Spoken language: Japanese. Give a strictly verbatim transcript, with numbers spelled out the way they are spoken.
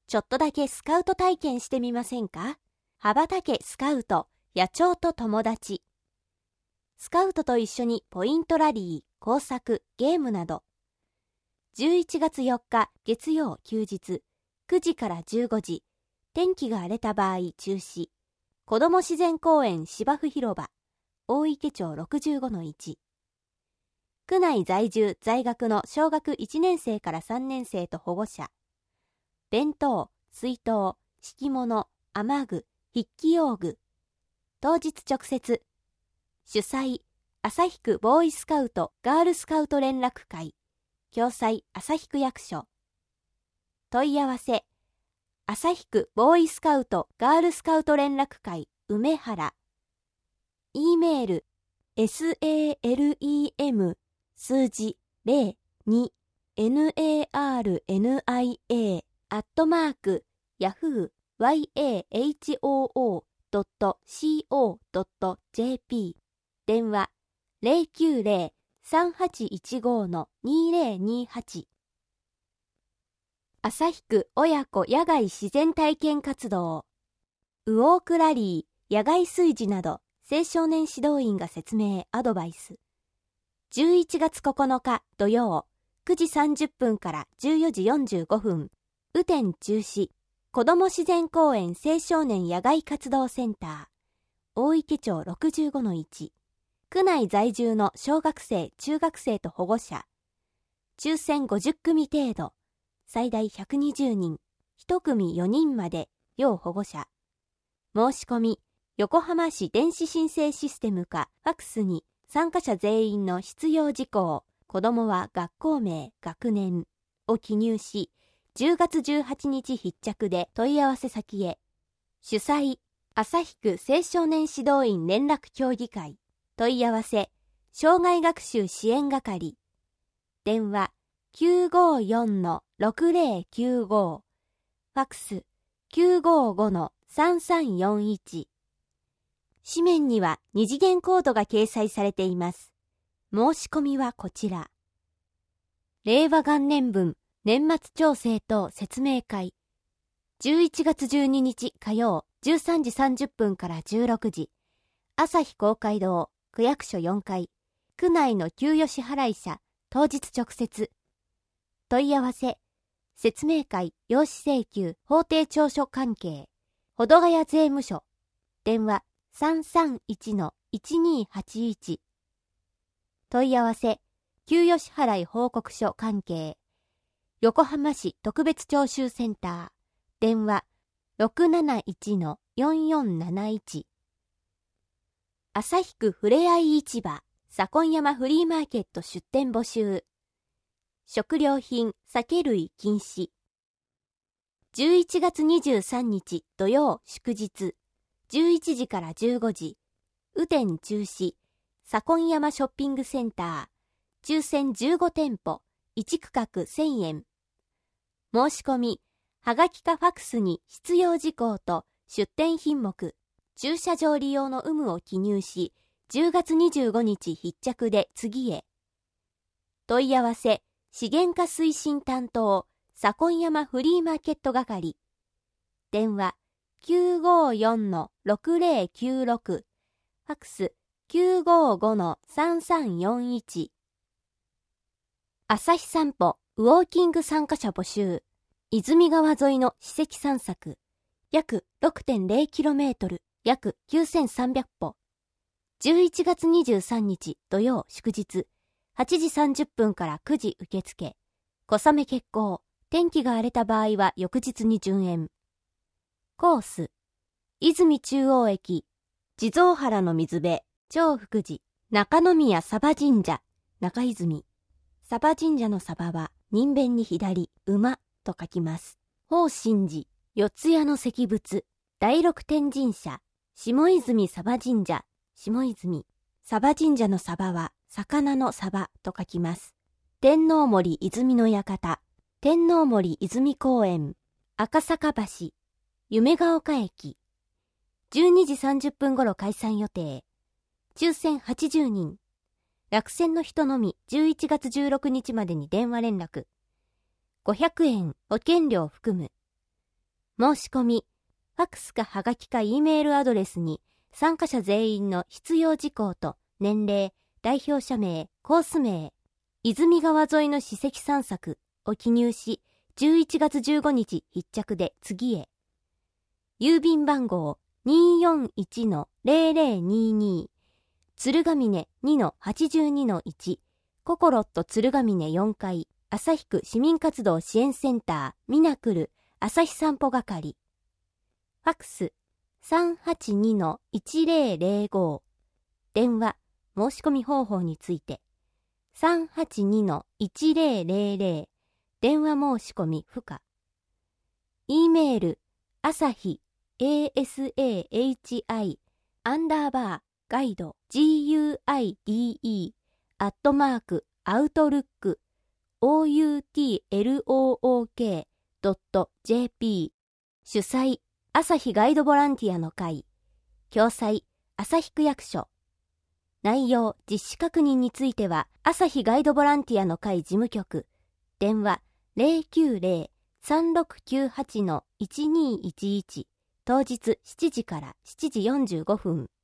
ちょっとだけスカウト体験してみませんか？羽ばたけスカウト、野鳥と友達。スカウトと一緒にポイントラリー、工作、ゲームなど。じゅういちがつよっか月曜休日、くじからじゅうごじ、天気が荒れた場合中止。子ども自然公園芝生広場、大池町 ろくじゅうごのいち。区内在住在学の小学いちねん生からさんねん生と保護者。弁当、水筒、敷物、雨具、筆記用具。当日直接。主催、旭区ボーイスカウトガールスカウト連絡会。共催、旭区役所。問い合わせ、旭区ボーイスカウトガールスカウト連絡会梅原。E メール、salem 数字 ゼロに narnia アットマーク yahoo.yahoo.co.jp 電話 ゼロきゅうゼロ さんはちいちご にゼロにはち。旭区親子野外自然体験活動。ウォークラリー、野外炊事など青少年指導員が説明アドバイス。じゅういちがつここのか土曜くじさんじゅっぷんからじゅうよじよんじゅうごふん。雨天中止。子ども自然公園青少年野外活動センター。大池町 ろくじゅうごのいち。区内在住の小学生、中学生と保護者。抽選ごじゅっくみ程度。最大ひゃくにじゅうにん。いち組よにんまで、要保護者。申し込み、横浜市電子申請システムかファクスに参加者全員の必要事項、子どもは学校名、学年を記入し、じゅうがつじゅうはちにち必着で問い合わせ先へ。主催、旭区青少年指導員連絡協議会。問い合わせ、障害学習支援係。電話、きゅうごよんのろくゼロきゅうご。ファクス、きゅうごごのさんさんよんいち。紙面には二次元コードが掲載されています。申し込みはこちら。令和元年分年末調整等説明会。じゅういちがつじゅうににち火曜じゅうさんじさんじゅっぷんからじゅうろくじ。旭公会堂区役所よんかい。区内の給与支払者当日直接。問い合わせ。説明会、用紙請求、法定調書関係。保土ヶ谷税務署。電話 さんさんいちのいちにはちいち。問い合わせ。給与支払報告書関係。横浜市特別徴収センター。電話 ろくなないちのよんよんなないち。旭区ふれあい市場、左近山フリーマーケット出店募集。食料品、酒類禁止。じゅういちがつにじゅうさんにち土曜祝日、じゅういちじからじゅうごじ。雨天中止、左近山ショッピングセンター。抽選じゅうごてんぽ、いち区画せんえん。申し込み、はがきかファクスに必要事項と出店品目、駐車場利用の有無を記入し、じゅうがつにじゅうごにち必着で次へ。問い合わせ、資源化推進担当、左近山フリーマーケット係。電話、きゅうごよんのろくゼロきゅうろく。ファクス、きゅうごごのさんさんよんいち。朝日散歩、ウォーキング参加者募集。泉川沿いの史跡散策。約 ろくてんゼロキロメートル、約きゅうせんさんびゃくぽ。じゅういちがつにじゅうさんにち土曜祝日、はちじさんじゅっぷんからくじ受付。小雨決行。天気が荒れた場合は翌日に順延。コース。泉中央駅、地蔵原の水辺、長福寺、中宮サバ神社、中泉。サバ神社のサバは人弁に左、馬と書きます。宝神寺、四谷の石仏、第六天神社、下泉サバ神社、下泉。サバ神社のサバは魚のサバと書きます。天王森泉の館、天王森泉公園、赤坂橋、夢ヶ丘駅。じゅうにじさんじゅっぷん頃開催予定。抽選はちじゅうにん。落選の人のみじゅういちがつじゅうろくにちまでに電話連絡。ごひゃくえん保険料含む。 申し込み、ファックスかはがきか E メールアドレスに参加者全員の必要事項と年齢、代表者名、コース名、泉川沿いの史跡散策を記入し、じゅういちがつじゅうごにち必着で次へ。郵便番号 にーよんいちのゼロゼロにーにー 鶴ヶ峰 にのはちじゅうにのいち ココロット鶴ヶ峰よんかい旭区市民活動支援センターミナクル朝日散歩係。ファックス さんはちにのいちゼロゼロご。電話申し込み方法について さんはちにのいちゼロゼロゼロ。電話申し込み不可。E メール朝日 アサヒ アンダーバーガイド ガイド アットマークアウトルック オーユーティーエルオーオーケー ドット ジェーピー 主催朝日ガイドボランティアの会共催朝日区役所。内容実施確認については朝日ガイドボランティアの会事務局電話 ゼロきゅうゼロ さんろくきゅうはち いちにいちいち 当日しちじからしちじよんじゅうごふん。